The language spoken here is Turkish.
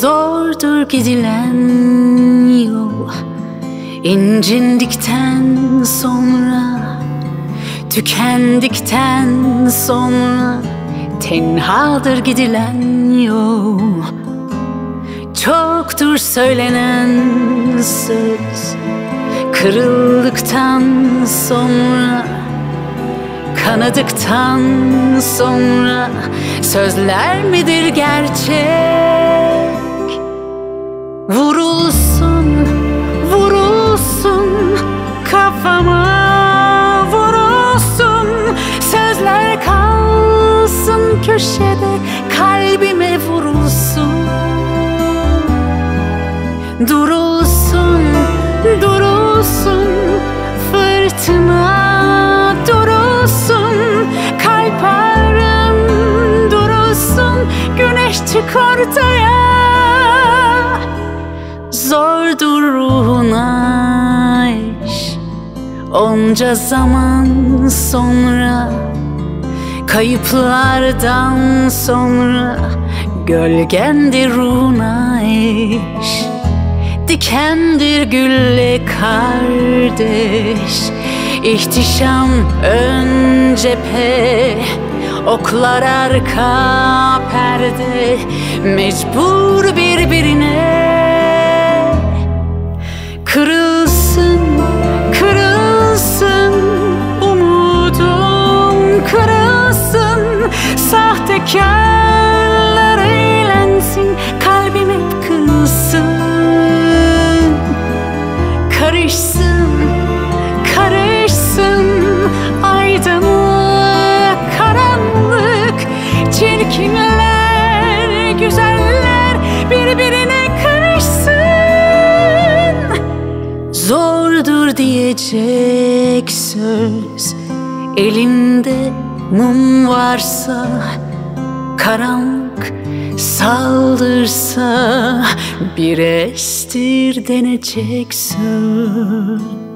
Zordur gidilen yol, incindikten sonra, tükendikten sonra tenhadır gidilen yol. Çoktur söylenen söz, kırıldıktan sonra, kanadıktan sonra sözler midir gerçek? Vurulsun, vurulsun kafama, vurulsun sözler kalsın köşede, kalbime vurulsun. Durulsun, durulsun fırtına, durulsun kalp ağrım, durulsun güneş çık ortaya. Zordur ruhuna iş, onca zaman sonra, kayıplardan sonra gölgendir ruhuna iş. Dikendir gülle kardeş, ihtişam ön cephe, oklar arka perde, mecbur birbirine. Kırılsın, kırılsın umudum, kırılsın sahtekarlar eğlensin, kalbim hep kırılsın. Karışsın, karışsın aydınlık, karanlık, çirkinler, güzeller birbirine karışsın. Zordur diyecek söz, elinde mum varsa, karanlık saldırsa bir estir denecek söz.